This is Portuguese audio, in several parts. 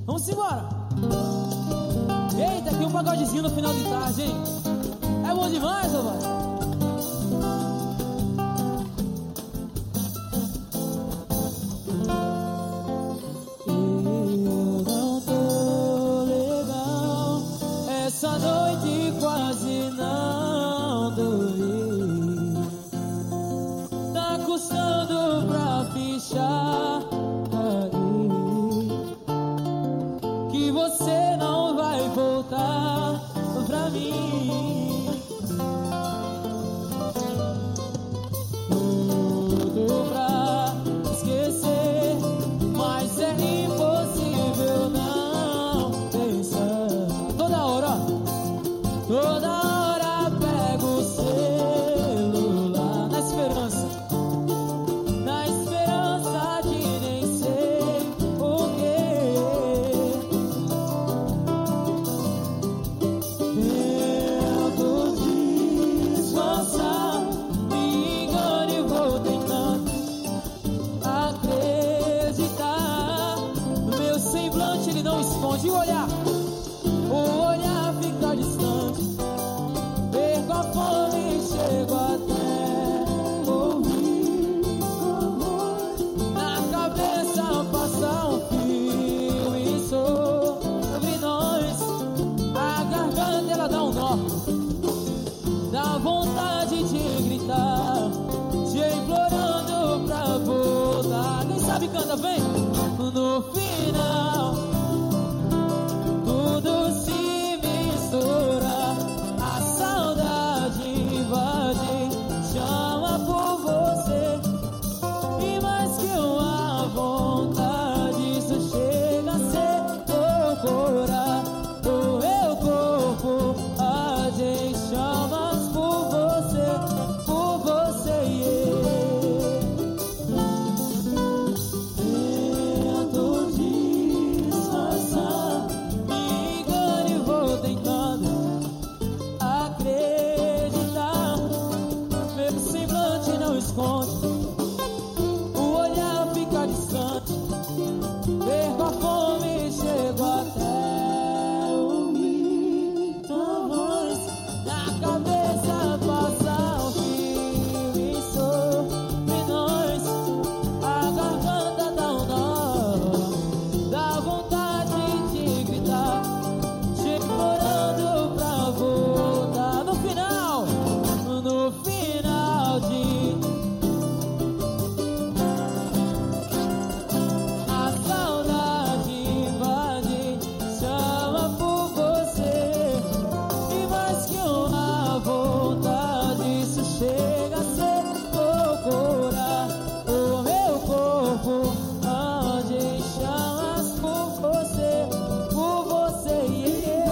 Vamos embora. Eita, aqui um pagodezinho no final de tarde, hein? É bom demais, ô vai. Essa noite quase não dormi. Tá custando pra fichar aí que você não vai voltar pra mim. Tudo pra esquecer, mas é impossível não pensar. Toda hora pego o celular na esperança de nem sei o quê. Tento disfarçar, me engano e vou tentando acreditar. Meu semblante ele não esconde o olhar fica distante. Perco a fome e chego até ouvir na cabeça passar um filme sobre nós. A garganta ela dá um nó, dá vontade de gritar, te implorando pra voltar. Quem sabe canta, vem. No final tudo se mistura, a saudade invade, chama por você. E mais que uma vontade, isso chega a ser loucura. O meu corpo a gente chama por você, yeah. Tento disfarçar, me engano e vou tentando acreditar. Meu semblante não esconde, o olhar fica distante. Perco a fome e chego até ouvir tua voz. Na cabeça passa um filme sobre nós. A garganta dá um nó, dá vontade de gritar, te implorando pra voltar. No final de a saudade invade, chama por você. E mais que uma vontade, isso chega a ser loucura. O meu corpo ande em chamas por você, yeah.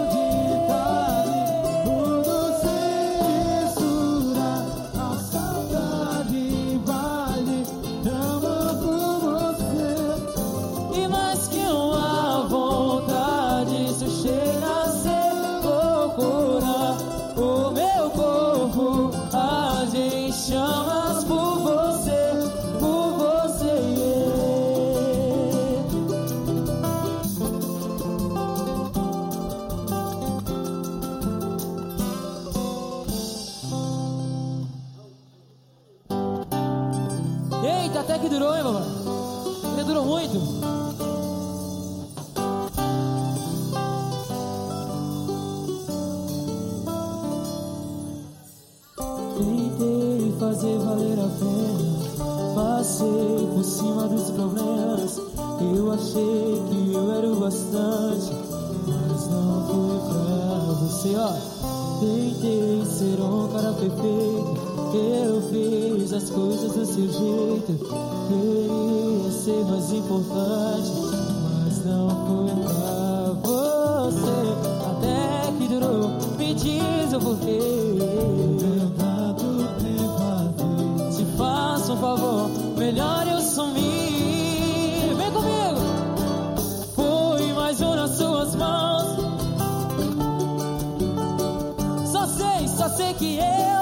Tudo se mistura, a saudade invade, chama por você. E mais que uma vontade, isso chega a ser loucura. O meu corpo age em chamas por você, yeah. Eita, até que durou, hein, mamãe? Ele durou muito. Tentei fazer valer a pena, passei por cima dos problemas. Eu achei que eu era o bastante, mas não foi pra você, ó. Tentei ser um cara perfeito, eu fiz as coisas do seu jeito. Queria ser mais importante, mas não foi pra você. Até que durou, me diz o porquê. Se faça um favor, melhor eu sumir. Vem comigo. Foi mais um nas suas mãos. Só sei que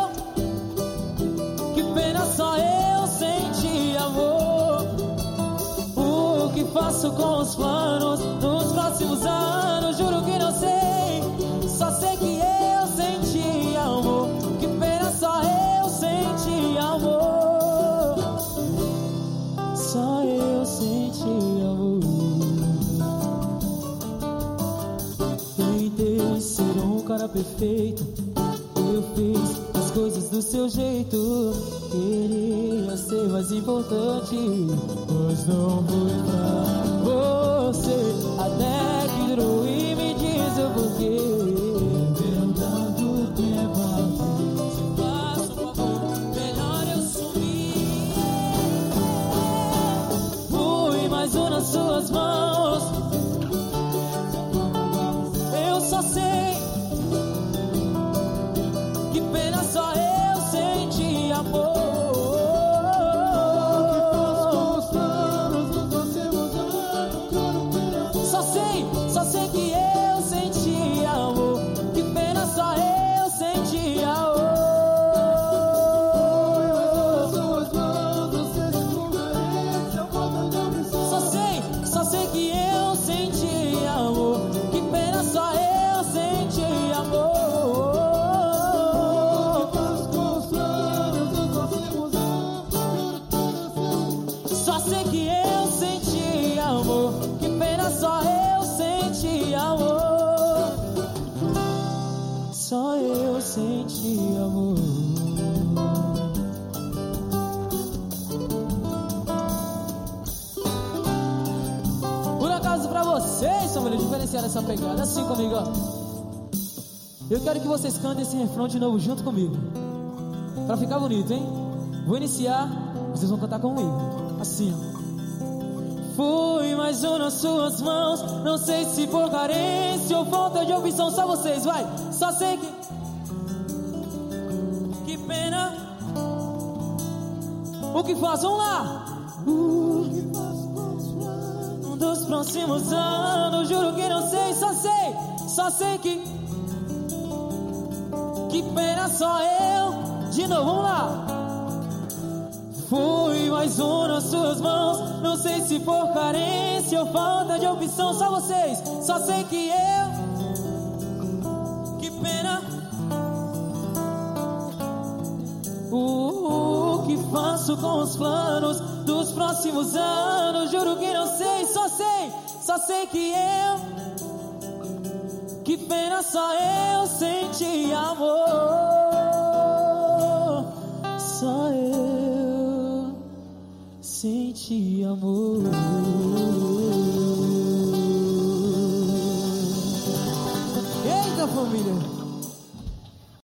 pena só eu senti amor. O que faço com os planos dos próximos anos, juro que não sei. Só sei que eu senti amor. Que pena, só eu senti amor. Só eu senti amor. Tentei ser um cara perfeito. Eu fiz as coisas do seu jeito. Queria ser mais importante, mas não foi pra você. Até que durou e me diz o porquê. Deu tanto tempo aqui. Se faça um favor, melhor eu sumir. Fui mais um nas suas mãos. Eu só sei. Que pena, só eu senti amor. Só sei que eu senti amor. Que pena, só eu senti amor. Só sei que eu senti amor. Que pena, só eu senti amor. Só sei que eu senti amor. Que pena, só eu senti amor. Só eu senti amor. Por acaso pra vocês, família, diferenciar essa pegada assim comigo, ó. Eu quero que vocês cantem esse refrão de novo junto comigo, pra ficar bonito, hein? Vou iniciar, vocês vão cantar comigo, assim, ó. Fui mais um nas suas mãos. Não sei se por carência ou falta de opção. Só vocês, vai. Só sei que... Que pena. O que faz? Vamos lá. O que faz um dos próximos anos, juro que não sei. Só sei que... Que pena, só eu. De novo, vamos lá. Fui mais um nas suas mãos. Não sei se por carência ou falta de opção. Só vocês, só sei que eu. Que pena. O que faço com os planos dos próximos anos, juro que não sei. Só sei que eu. Que pena, só eu senti amor. Só eu senti amor. Eita, família!